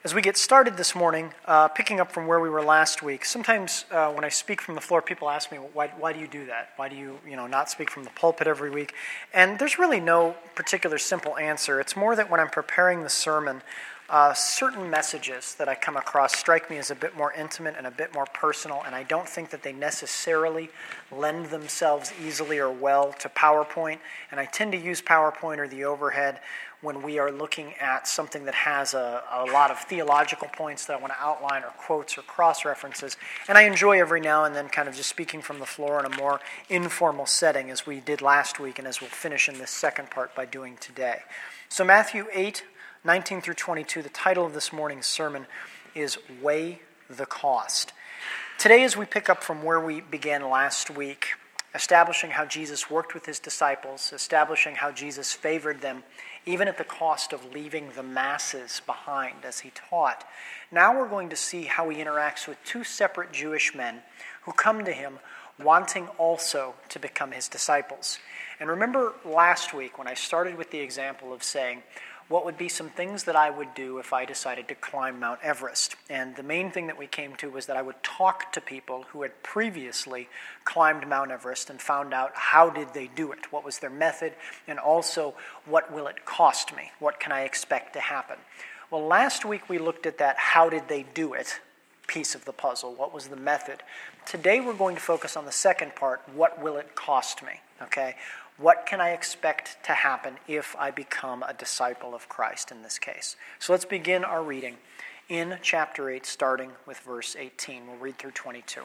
As we get started this morning, picking up from where we were last week, sometimes when I speak from the floor, people ask me, why do you do that? Why do you not speak from the pulpit every week? And there's really no particular simple answer. It's more that when I'm preparing the sermon, certain messages that I come across strike me as a bit more intimate and a bit more personal, and I don't think that they necessarily lend themselves easily or well to PowerPoint. And I tend to use PowerPoint or the overhead when we are looking at something that has a lot of theological points that I want to outline, or quotes or cross-references. And I enjoy every now and then kind of just speaking from the floor in a more informal setting, as we did last week and as we'll finish in this second part by doing today. So Matthew 8:19 through 22, the title of this morning's sermon is Weigh the Cost. Today, as we pick up from where we began last week, establishing how Jesus worked with his disciples, establishing how Jesus favored them, even at the cost of leaving the masses behind as he taught. Now we're going to see how he interacts with two separate Jewish men who come to him wanting also to become his disciples. And remember last week when I started with the example of saying, what would be some things that I would do if I decided to climb Mount Everest? And the main thing that we came to was that I would talk to people who had previously climbed Mount Everest and found out how did they do it, what was their method, and also what will it cost me, what can I expect to happen. Well, last week we looked at that how did they do it piece of the puzzle, what was the method. Today we're going to focus on the second part, what will it cost me, okay? What can I expect to happen if I become a disciple of Christ in this case? So let's begin our reading in chapter 8, starting with verse 18. We'll read through 22.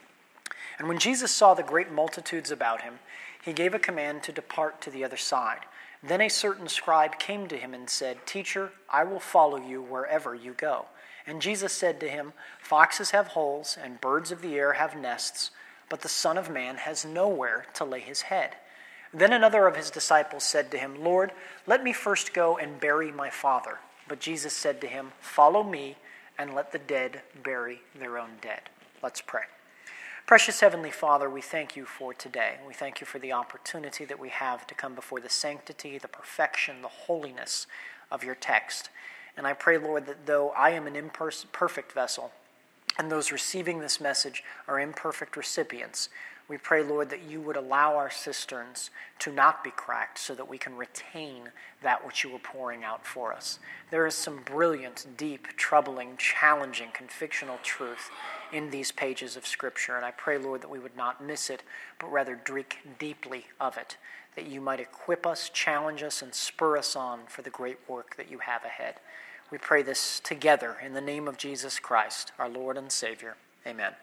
And when Jesus saw the great multitudes about him, he gave a command to depart to the other side. Then a certain scribe came to him and said, "Teacher, I will follow you wherever you go." And Jesus said to him, "Foxes have holes, and birds of the air have nests, but the Son of Man has nowhere to lay his head." Then another of his disciples said to him, "Lord, let me first go and bury my father." But Jesus said to him, "Follow me, and let the dead bury their own dead." Let's pray. Precious Heavenly Father, we thank you for today. We thank you for the opportunity that we have to come before the sanctity, the perfection, the holiness of your text. And I pray, Lord, that though I am an imperfect vessel, and those receiving this message are imperfect recipients, we pray, Lord, that you would allow our cisterns to not be cracked so that we can retain that which you are pouring out for us. There is some brilliant, deep, troubling, challenging, convictional truth in these pages of Scripture, and I pray, Lord, that we would not miss it, but rather drink deeply of it, that you might equip us, challenge us, and spur us on for the great work that you have ahead. We pray this together in the name of Jesus Christ, our Lord and Savior. Amen.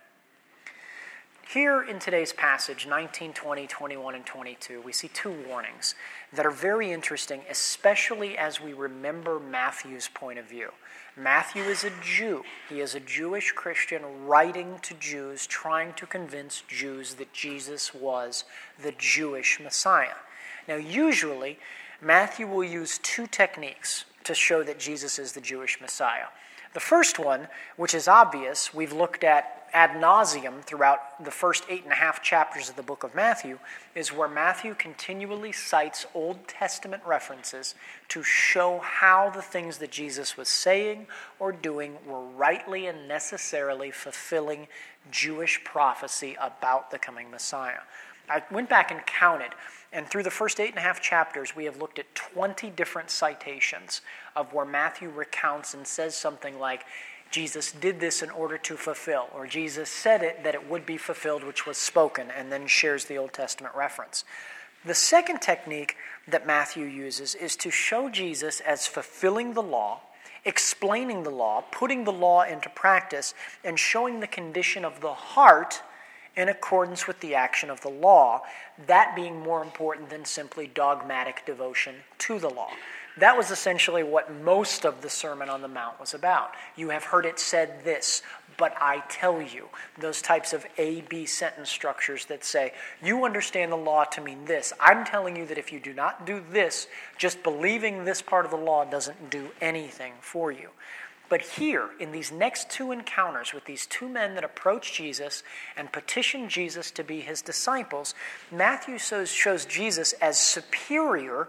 Here in today's passage, 19, 20, 21, and 22, we see two warnings that are very interesting, especially as we remember Matthew's point of view. Matthew is a Jew. He is a Jewish Christian writing to Jews, trying to convince Jews that Jesus was the Jewish Messiah. Now, usually, Matthew will use two techniques to show that Jesus is the Jewish Messiah. The first one, which is obvious, we've looked at ad nauseum throughout the first 8.5 chapters of the book of Matthew, is where Matthew continually cites Old Testament references to show how the things that Jesus was saying or doing were rightly and necessarily fulfilling Jewish prophecy about the coming Messiah. I went back and counted, and through the first 8.5 chapters, we have looked at 20 different citations of where Matthew recounts and says something like, Jesus did this in order to fulfill, or Jesus said it that it would be fulfilled, which was spoken, and then shares the Old Testament reference. The second technique that Matthew uses is to show Jesus as fulfilling the law, explaining the law, putting the law into practice, and showing the condition of the heart in accordance with the action of the law, that being more important than simply dogmatic devotion to the law. That was essentially what most of the Sermon on the Mount was about. You have heard it said this, but I tell you. Those types of A-B sentence structures that say, you understand the law to mean this. I'm telling you that if you do not do this, just believing this part of the law doesn't do anything for you. But here, in these next two encounters with these two men that approach Jesus and petition Jesus to be his disciples, Matthew shows Jesus as superior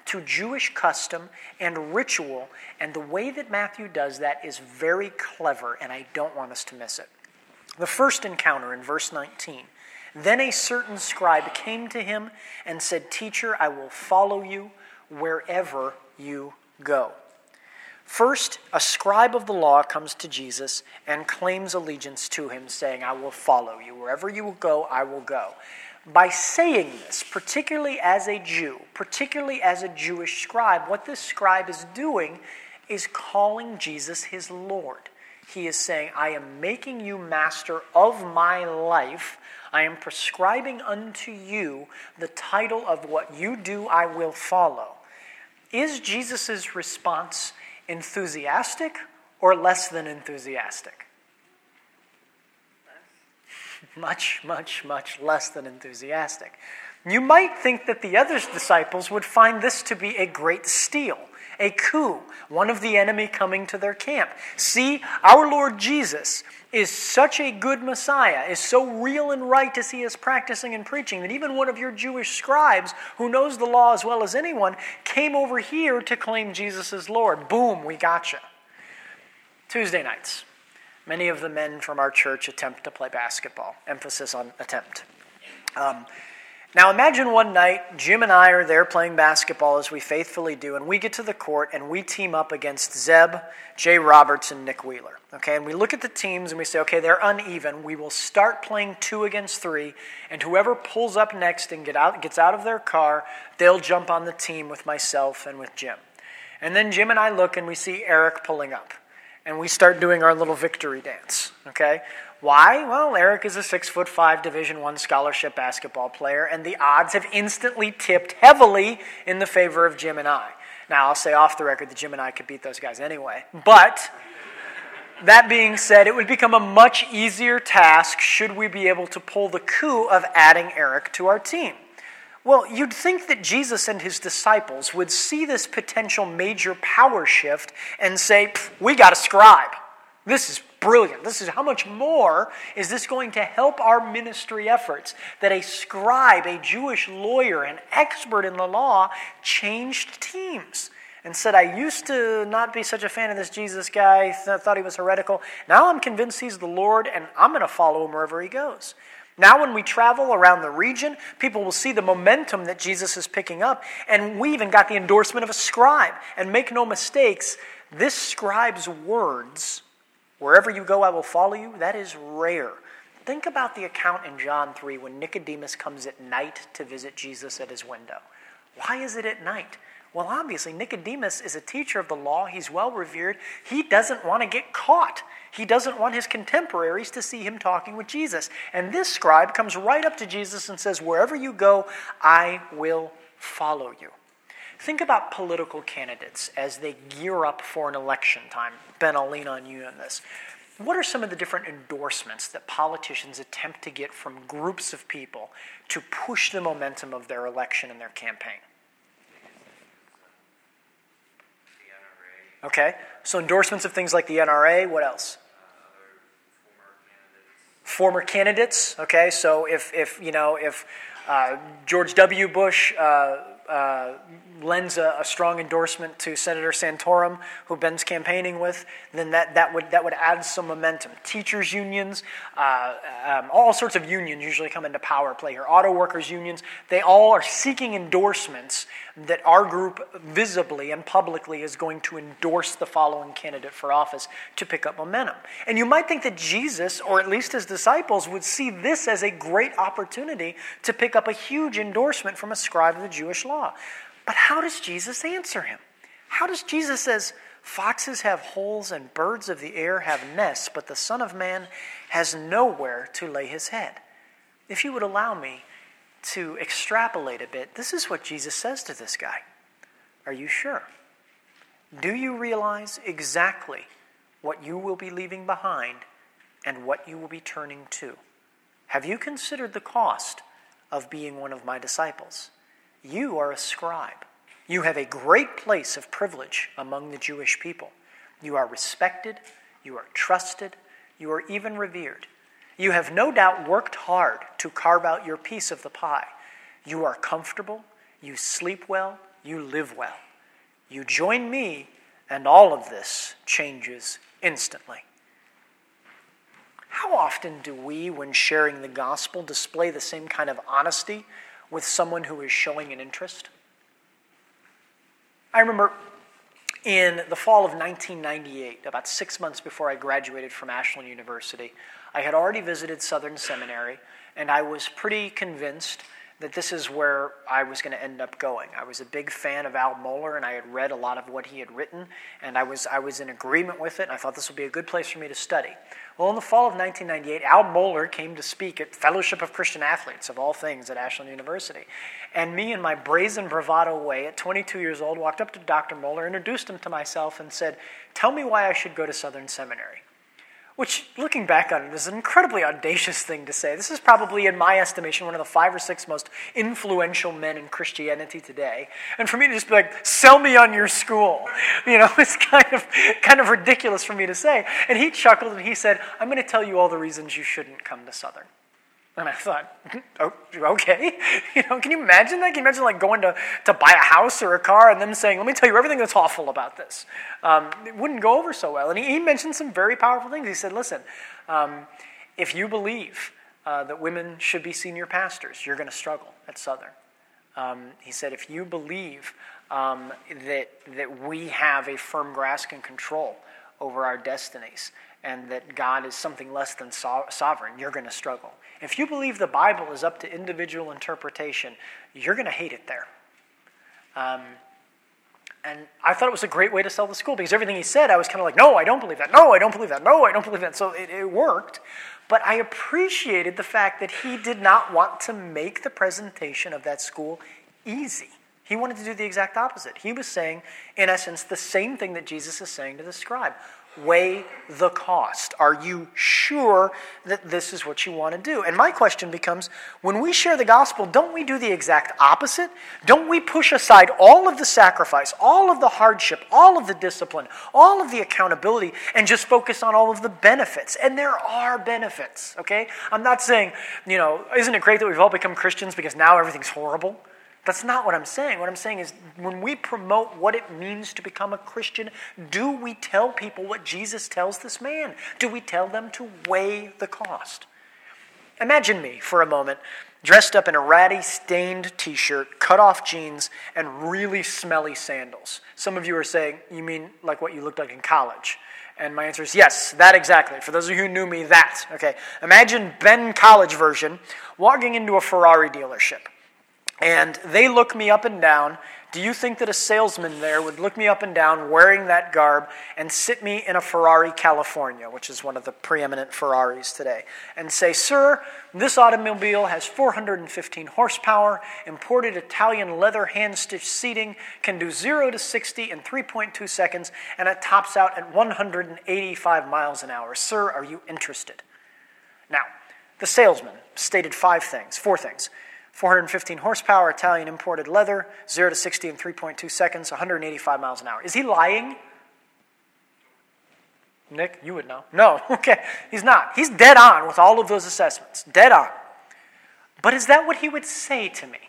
to Jewish custom and ritual, and the way that Matthew does that is very clever, and I don't want us to miss it. The first encounter in verse 19. Then a certain scribe came to him and said, "Teacher, I will follow you wherever you go." First, a scribe of the law comes to Jesus and claims allegiance to him, saying, "I will follow you. Wherever you will go, I will go." By saying this, particularly as a Jew, particularly as a Jewish scribe, what this scribe is doing is calling Jesus his Lord. He is saying, "I am making you master of my life. I am prescribing unto you the title of what you do, I will follow." Is Jesus' response enthusiastic or less than enthusiastic? Much, much, much less than enthusiastic. You might think that the other disciples would find this to be a great steal, a coup, one of the enemy coming to their camp. See, our Lord Jesus is such a good Messiah, is so real and right as he is practicing and preaching, that even one of your Jewish scribes, who knows the law as well as anyone, came over here to claim Jesus as Lord. Boom, we gotcha. Tuesday nights. Many of the men from our church attempt to play basketball. Emphasis on attempt. Now imagine one night, Jim and I are there playing basketball as we faithfully do, and we get to the court and we team up against Zeb, Jay Roberts, and Nick Wheeler. Okay, and we look at the teams and we say, okay, they're uneven. We will start playing 2 against 3, and whoever pulls up next and gets out of their car, they'll jump on the team with myself and with Jim. And then Jim and I look and we see Eric pulling up. And we start doing our little victory dance, okay? Why? Well, Eric is a 6'5" Division I scholarship basketball player, and the odds have instantly tipped heavily in the favor of Jim and I. Now, I'll say off the record that Jim and I could beat those guys anyway. But that being said, it would become a much easier task should we be able to pull the coup of adding Eric to our team. Well, you'd think that Jesus and his disciples would see this potential major power shift and say, we got a scribe. This is brilliant. This is how much more is this going to help our ministry efforts that a scribe, a Jewish lawyer, an expert in the law, changed teams and said, I used to not be such a fan of this Jesus guy, thought he was heretical. Now I'm convinced he's the Lord, and I'm going to follow him wherever he goes. Now when we travel around the region, people will see the momentum that Jesus is picking up, and we even got the endorsement of a scribe. And make no mistakes, this scribe's words, "Wherever you go, I will follow you," that is rare. Think about the account in John 3 when Nicodemus comes at night to visit Jesus at his window. Why is it at night? Well, obviously, Nicodemus is a teacher of the law. He's well revered. He doesn't want to get caught. He doesn't want his contemporaries to see him talking with Jesus. And this scribe comes right up to Jesus and says, "Wherever you go, I will follow you." Think about political candidates as they gear up for an election time. Ben, I'll lean on you on this. What are some of the different endorsements that politicians attempt to get from groups of people to push the momentum of their election and their campaign? Okay, so endorsements of things like the NRA, what else? Former candidates, okay, so if George W. Bush lends a strong endorsement to Senator Santorum, who Ben's campaigning with, then that would add some momentum. Teachers' unions, all sorts of unions usually come into power play here. Auto workers' unions, they all are seeking endorsements that our group visibly and publicly is going to endorse the following candidate for office to pick up momentum. And you might think that Jesus, or at least his disciples, would see this as a great opportunity to pick up a huge endorsement from a scribe of the Jewish law. But how does Jesus answer him? How does Jesus says, "Foxes have holes and birds of the air have nests, but the Son of Man has nowhere to lay his head"? If you would allow me to extrapolate a bit, this is what Jesus says to this guy. Are you sure? Do you realize exactly what you will be leaving behind and what you will be turning to? Have you considered the cost of being one of my disciples? You are a scribe. You have a great place of privilege among the Jewish people. You are respected, you are trusted, you are even revered. You have no doubt worked hard to carve out your piece of the pie. You are comfortable, you sleep well, you live well. You join me, and all of this changes instantly. How often do we, when sharing the gospel, display the same kind of honesty with someone who is showing an interest? I remember in the fall of 1998, about 6 months before I graduated from Ashland University, I had already visited Southern Seminary, and I was pretty convinced that this is where I was going to end up going. I was a big fan of Al Mohler, and I had read a lot of what he had written, and I was in agreement with it, and I thought this would be a good place for me to study. Well, in the fall of 1998, Al Mohler came to speak at Fellowship of Christian Athletes, of all things, at Ashland University. And me, in my brazen bravado way, at 22 years old, walked up to Dr. Mohler, introduced him to myself, and said, "Tell me why I should go to Southern Seminary." Which, looking back on it, is an incredibly audacious thing to say. This is probably, in my estimation, one of the 5 or 6 most influential men in Christianity today. And for me to just be like, "Sell me on your school," it's kind of ridiculous for me to say. And he chuckled and he said, "I'm going to tell you all the reasons you shouldn't come to Southern." And I thought, oh, okay. Can you imagine that? Can you imagine like going to buy a house or a car and them saying, "Let me tell you everything that's awful about this"? It wouldn't go over so well. And he mentioned some very powerful things. He said, "Listen, if you believe that women should be senior pastors, you're going to struggle at Southern." He said, "If you believe that we have a firm grasp and control over our destinies, and that God is something less than sovereign, you're going to struggle. If you believe the Bible is up to individual interpretation, you're going to hate it there." And I thought it was a great way to sell the school, because everything he said, I was kind of like, "No, I don't believe that. No, I don't believe that. No, I don't believe that." So it worked. But I appreciated the fact that he did not want to make the presentation of that school easy. He wanted to do the exact opposite. He was saying, in essence, the same thing that Jesus is saying to the scribe. Weigh the cost. Are you sure that this is what you want to do? And my question becomes, when we share the gospel, don't we do the exact opposite? Don't we push aside all of the sacrifice, all of the hardship, all of the discipline, all of the accountability, and just focus on all of the benefits? And there are benefits, okay? I'm not saying, isn't it great that we've all become Christians because now everything's horrible? That's not what I'm saying. What I'm saying is, when we promote what it means to become a Christian, do we tell people what Jesus tells this man? Do we tell them to weigh the cost? Imagine me, for a moment, dressed up in a ratty, stained t-shirt, cut-off jeans, and really smelly sandals. Some of you are saying, "You mean like what you looked like in college?" And my answer is yes, that exactly. For those of you who knew me, that. Okay, imagine Ben College version walking into a Ferrari dealership. And they look me up and down. Do you think that a salesman there would look me up and down wearing that garb and sit me in a Ferrari California, which is one of the preeminent Ferraris today, and say, "Sir, this automobile has 415 horsepower, imported Italian leather hand-stitched seating, can do 0 to 60 in 3.2 seconds, and it tops out at 185 miles an hour. Sir, are you interested?" Now, the salesman stated 4 things. 415 horsepower, Italian imported leather, 0 to 60 in 3.2 seconds, 185 miles an hour. Is he lying? Nick, you would know. No, okay, he's not. He's dead on with all of those assessments, dead on. But is that what he would say to me?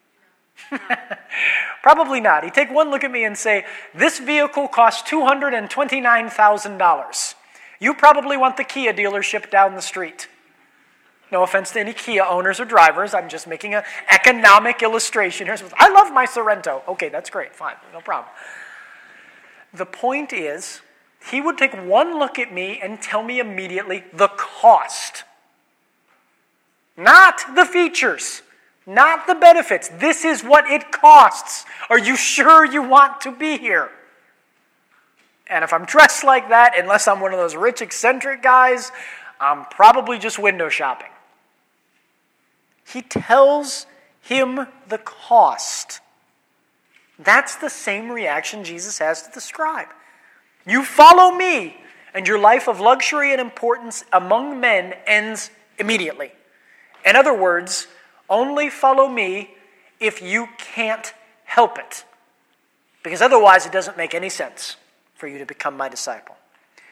Probably not. He'd take one look at me and say, "This vehicle costs $229,000. You probably want the Kia dealership down the street." No offense to any Kia owners or drivers. I'm just making an economic illustration here. I love my Sorento. Okay, that's great. Fine. No problem. The point is, he would take one look at me and tell me immediately the cost. Not the features. Not the benefits. This is what it costs. Are you sure you want to be here? And if I'm dressed like that, unless I'm one of those rich eccentric guys, I'm probably just window shopping. He tells him the cost. That's the same reaction Jesus has to the scribe. You follow me, and your life of luxury and importance among men ends immediately. In other words, only follow me if you can't help it, because otherwise it doesn't make any sense for you to become my disciple.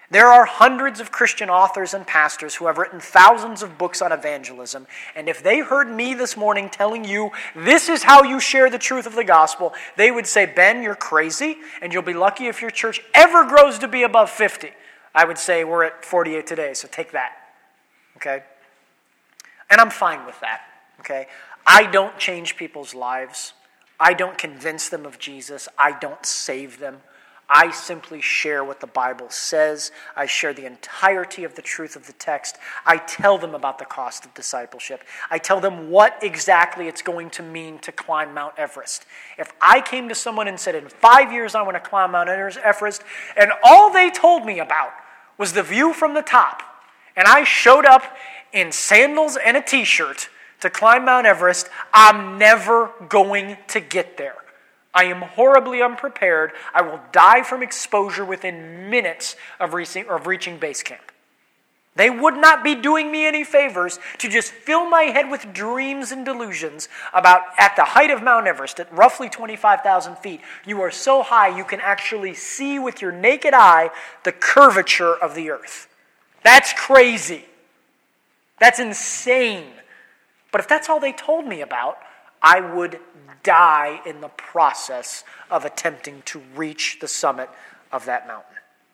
There are hundreds of Christian authors and pastors who have written thousands of books on evangelism, and if they heard me this morning telling you this is how you share the truth of the gospel, they would say, Ben, you're crazy, and you'll be lucky if your church ever grows to be above 50. I would say we're at 48 today, so take that. Okay? And I'm fine with that. Okay? I don't change people's lives. I don't convince them of Jesus. I don't save them. I simply share what the Bible says. I share the entirety of the truth of the text. I tell them about the cost of discipleship. I tell them what exactly it's going to mean to climb Mount Everest. If I came to someone and said, in 5 years I want to climb Mount Everest, and all they told me about was the view from the top, and I showed up in sandals and a t-shirt to climb Mount Everest, I'm never going to get there. I am horribly unprepared. I will die from exposure within minutes of reaching base camp. They would not be doing me any favors to just fill my head with dreams and delusions about at the height of Mount Everest, at roughly 25,000 feet, you are so high you can actually see with your naked eye the curvature of the earth. That's crazy. That's insane. But if that's all they told me about, I would die in the process of attempting to reach the summit of that mountain.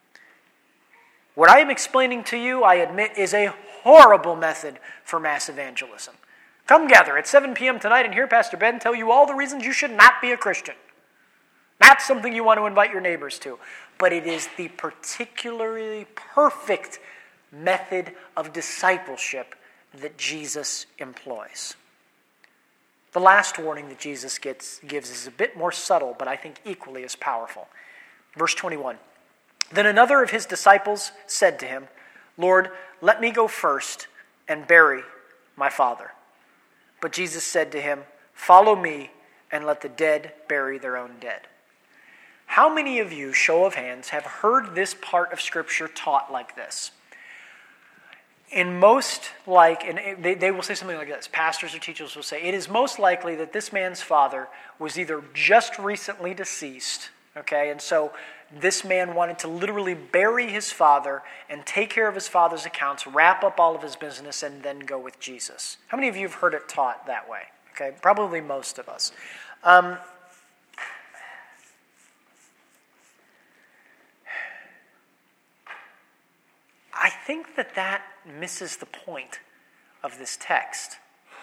What I am explaining to you, I admit, is a horrible method for mass evangelism. Come gather at 7 p.m. tonight and hear Pastor Ben tell you all the reasons you should not be a Christian. Not something you want to invite your neighbors to, but it is the particularly perfect method of discipleship that Jesus employs. The last warning that Jesus gives is a bit more subtle, but I think equally as powerful. Verse 21. Then another of his disciples said to him, Lord, let me go first and bury my father. But Jesus said to him, follow me and let the dead bury their own dead. How many of you, show of hands, have heard this part of Scripture taught like this? They will say something like this. Pastors or teachers will say, it is most likely that this man's father was either just recently deceased, okay, and so this man wanted to literally bury his father and take care of his father's accounts, wrap up all of his business, and then go with Jesus. How many of you have heard it taught that way? Okay, probably most of us. I think that misses the point of this text.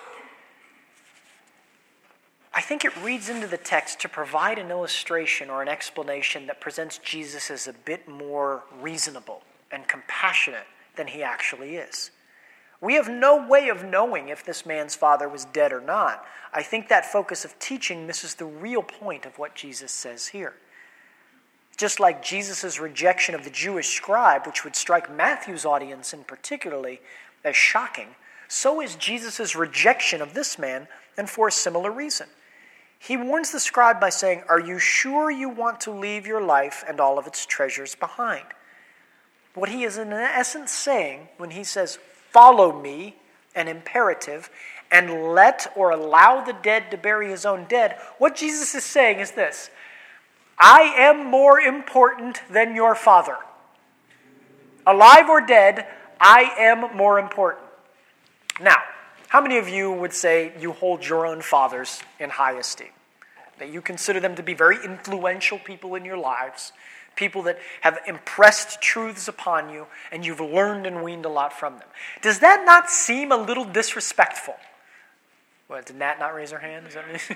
I think it reads into the text to provide an illustration or an explanation that presents Jesus as a bit more reasonable and compassionate than he actually is. We have no way of knowing if this man's father was dead or not. I think that focus of teaching misses the real point of what Jesus says here. Just like Jesus' rejection of the Jewish scribe, which would strike Matthew's audience in particularly as shocking, so is Jesus' rejection of this man, and for a similar reason. He warns the scribe by saying, are you sure you want to leave your life and all of its treasures behind? What he is in essence saying when he says, follow me, an imperative, and let or allow the dead to bury his own dead, what Jesus is saying is this: I am more important than your father. Alive or dead, I am more important. Now, how many of you would say you hold your own fathers in high esteem? That you consider them to be very influential people in your lives, people that have impressed truths upon you, and you've learned and weaned a lot from them. Does that not seem a little disrespectful? What, did Nat not raise her hand? Is that what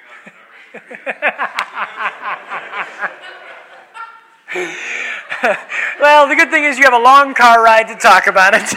Well, the good thing is you have a long car ride to talk about it.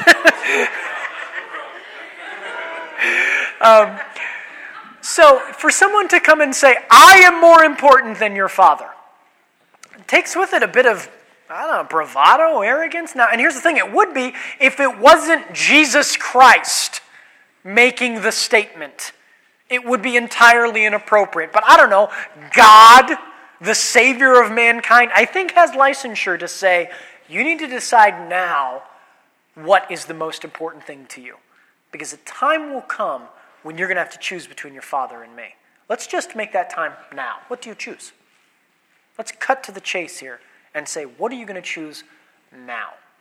So for someone to come and say, I am more important than your father, it takes with it a bit of, bravado, arrogance. Now, and here's the thing, it would be if it wasn't Jesus Christ making the statement. It would be entirely inappropriate. But I don't know, God, the Savior of mankind, I think has licensure to say, you need to decide now what is the most important thing to you. Because a time will come when you're going to have to choose between your father and me. Let's just make that time now. What do you choose? Let's cut to the chase here and say, what are you going to choose now?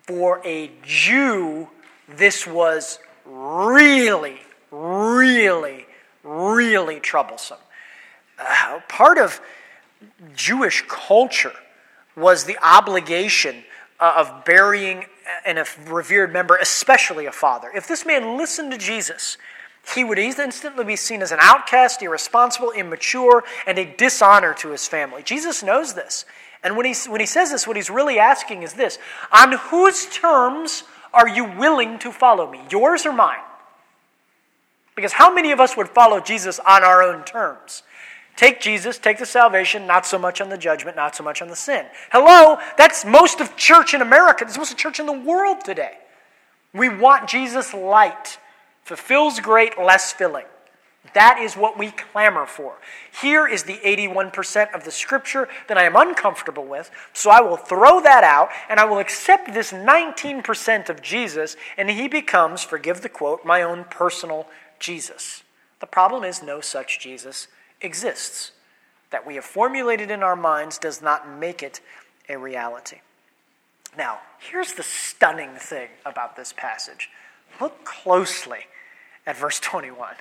For a Jew, this was really, really, really troublesome. Part of Jewish culture was the obligation of burying a revered member, especially a father. If this man listened to Jesus, he would instantly be seen as an outcast, irresponsible, immature, and a dishonor to his family. Jesus knows this. And when he says this, what he's really asking is this: on whose terms are you willing to follow me? Yours or mine? Because how many of us would follow Jesus on our own terms? Take Jesus, take the salvation, not so much on the judgment, not so much on the sin. Hello, that's most of church in America. That's most of church in the world today. We want Jesus light. Fulfills great, less filling. That is what we clamor for. Here is the 81% of the Scripture that I am uncomfortable with, so I will throw that out, and I will accept this 19% of Jesus, and he becomes, forgive the quote, my own personal Jesus. The problem is no such Jesus exists. That we have formulated in our minds does not make it a reality. Now, here's the stunning thing about this passage. Look closely at verse 21.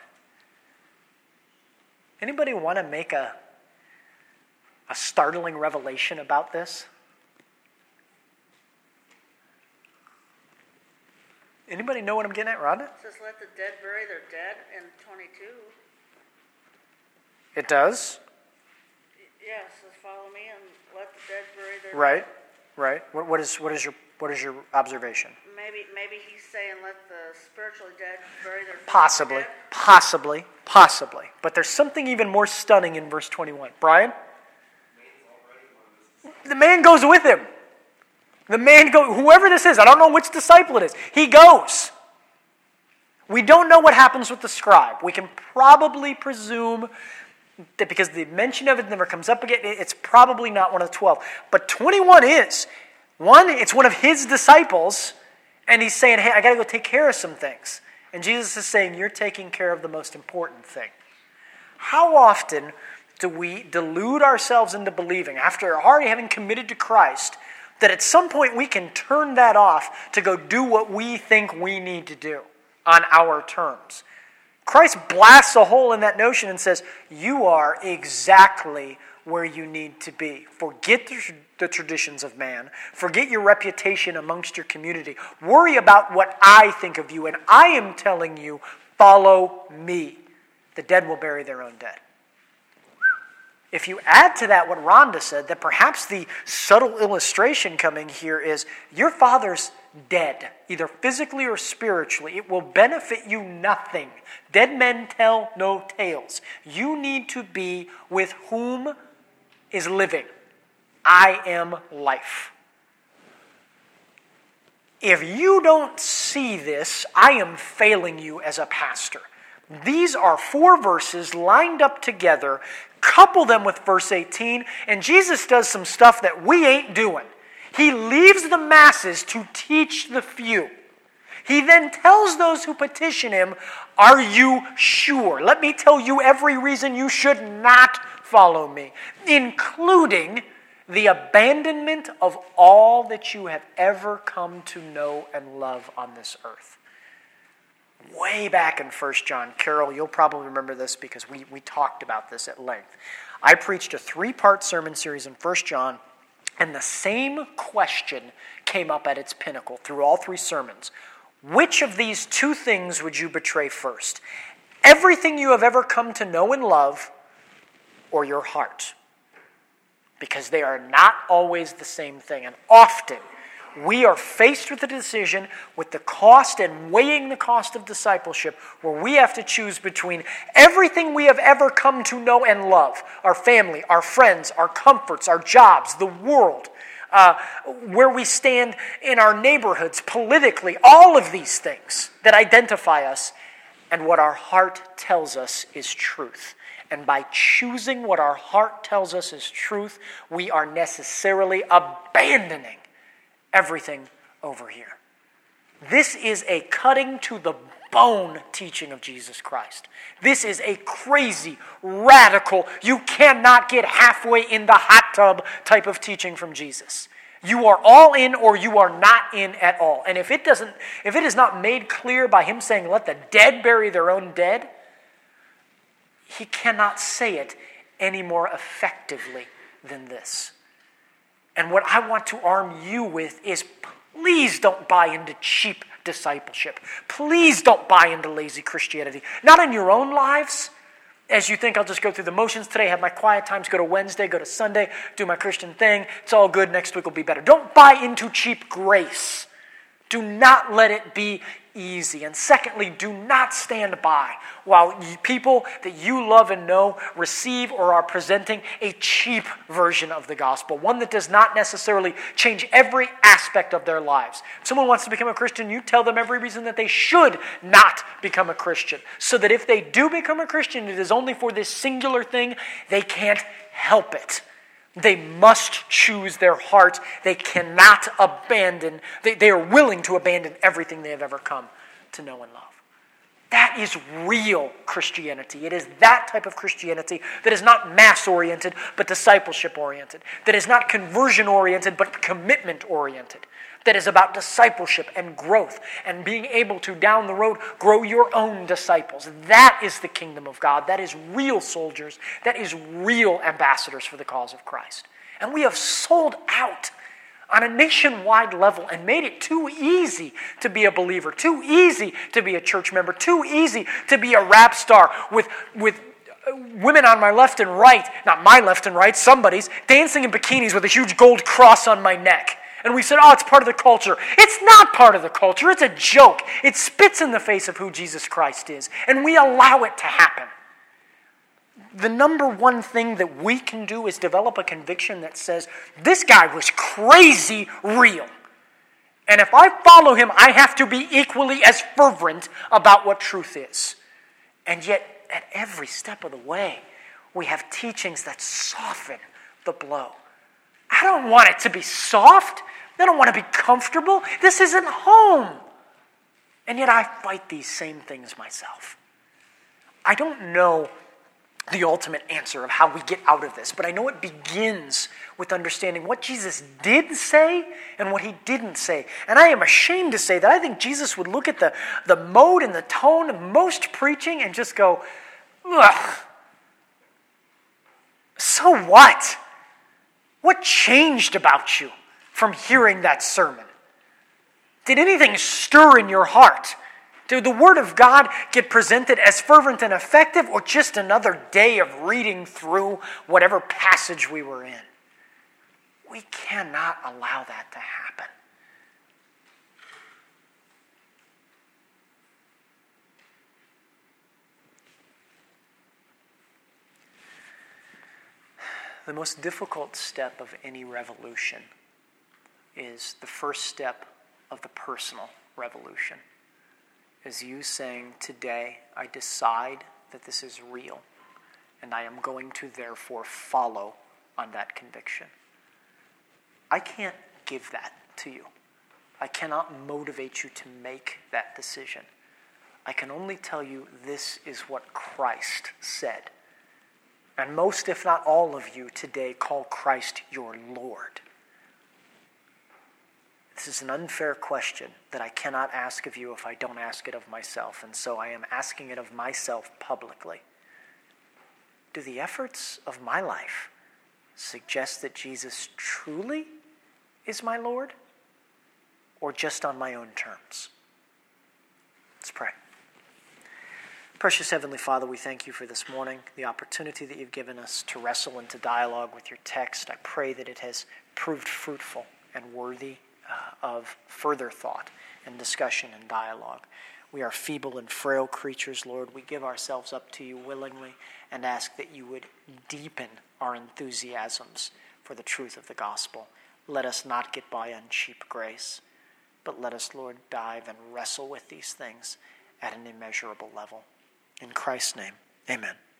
Anybody want to make a startling revelation about this? Anybody know what I'm getting at, Rhonda? It says, let the dead bury their dead in 22. It does? Yeah, it says, follow me and let the dead bury their Right, dead. right. What is your observation? Maybe he's saying let the spiritually dead bury their Possibly, dead. possibly. But there's something even more stunning in verse 21. Brian? The man goes with him. Whoever this is, I don't know which disciple it is, he goes. We don't know what happens with the scribe. We can probably presume that because the mention of it never comes up again, it's probably not one of the 12. But 21 is. It's one of his disciples, and he's saying, hey, I got to go take care of some things. And Jesus is saying, you're taking care of the most important thing. How often do we delude ourselves into believing, after already having committed to Christ, that at some point we can turn that off to go do what we think we need to do on our terms? Christ blasts a hole in that notion and says, you are exactly where you need to be. Forget the traditions of man. Forget your reputation amongst your community. Worry about what I think of you, and I am telling you, follow me. The dead will bury their own dead. If you add to that what Rhonda said, that perhaps the subtle illustration coming here is your father's dead, either physically or spiritually. It will benefit you nothing. Dead men tell no tales. You need to be with whom is living. I am life. If you don't see this, I am failing you as a pastor. These are 4 verses lined up together. Couple them with verse 18, and Jesus does some stuff that we ain't doing. He leaves the masses to teach the few. He then tells those who petition him, are you sure? Let me tell you every reason you should not follow me, including the abandonment of all that you have ever come to know and love on this earth. Way back in 1 John, Carol, you'll probably remember this because we talked about this at length. I preached a 3-part sermon series in 1 John, and the same question came up at its pinnacle through all 3 sermons. Which of these 2 things would you betray first? Everything you have ever come to know and love, or your heart? Because they are not always the same thing, and often we are faced with a decision with the cost and weighing the cost of discipleship where we have to choose between everything we have ever come to know and love, our family, our friends, our comforts, our jobs, the world, where we stand in our neighborhoods, politically, all of these things that identify us, and what our heart tells us is truth. And by choosing what our heart tells us is truth, we are necessarily abandoning everything over here. This is a cutting to the bone teaching of Jesus Christ. This is a crazy, radical, you cannot get halfway in the hot tub type of teaching from Jesus. You are all in or you are not in at all. And if it is not made clear by him saying, let the dead bury their own dead, he cannot say it any more effectively than this. And what I want to arm you with is, please don't buy into cheap discipleship. Please don't buy into lazy Christianity. Not in your own lives, as you think I'll just go through the motions today, have my quiet times, go to Wednesday, go to Sunday, do my Christian thing. It's all good. Next week will be better. Don't buy into cheap grace. Do not let it be easy. And secondly, do not stand by while people that you love and know receive or are presenting a cheap version of the gospel, one that does not necessarily change every aspect of their lives. If someone wants to become a Christian, you tell them every reason that they should not become a Christian, so that if they do become a Christian, it is only for this singular thing. They can't help it. They must choose their heart. They cannot abandon, they are willing to abandon everything they have ever come to know and love. That is real Christianity. It is that type of Christianity that is not mass-oriented, but discipleship-oriented. That is not conversion-oriented, but commitment-oriented. That is about discipleship and growth and being able to, down the road, grow your own disciples. That is the kingdom of God. That is real soldiers. That is real ambassadors for the cause of Christ. And we have sold out on a nationwide level and made it too easy to be a believer, too easy to be a church member, too easy to be a rap star with women on my left and right, not my left and right, somebody's, dancing in bikinis with a huge gold cross on my neck. And we said, oh, it's part of the culture. It's not part of the culture. It's a joke. It spits in the face of who Jesus Christ is. And we allow it to happen. The number one thing that we can do is develop a conviction that says, this guy was crazy real. And if I follow him, I have to be equally as fervent about what truth is. And yet, at every step of the way, we have teachings that soften the blow. I don't want it to be soft. I don't want to be comfortable. This isn't home. And yet I fight these same things myself. I don't know the ultimate answer of how we get out of this, but I know it begins with understanding what Jesus did say and what he didn't say. And I am ashamed to say that I think Jesus would look at the mode and the tone of most preaching and just go, ugh. So what? What changed about you from hearing that sermon? Did anything stir in your heart? Did the Word of God get presented as fervent and effective, or just another day of reading through whatever passage we were in? We cannot allow that to happen. The most difficult step of any revolution is the first step of the personal revolution. Is you saying, today I decide that this is real, and I am going to therefore follow on that conviction. I can't give that to you. I cannot motivate you to make that decision. I can only tell you this is what Christ said. And most, if not all of you today, call Christ your Lord. This is an unfair question that I cannot ask of you if I don't ask it of myself, and so I am asking it of myself publicly. Do the efforts of my life suggest that Jesus truly is my Lord, or just on my own terms? Let's pray. Precious Heavenly Father, we thank you for this morning, the opportunity that you've given us to wrestle into dialogue with your text. I pray that it has proved fruitful and worthy of further thought and discussion and dialogue. We are feeble and frail creatures, Lord. We give ourselves up to you willingly and ask that you would deepen our enthusiasms for the truth of the gospel. Let us not get by on cheap grace, but let us, Lord, dive and wrestle with these things at an immeasurable level. In Christ's name, amen.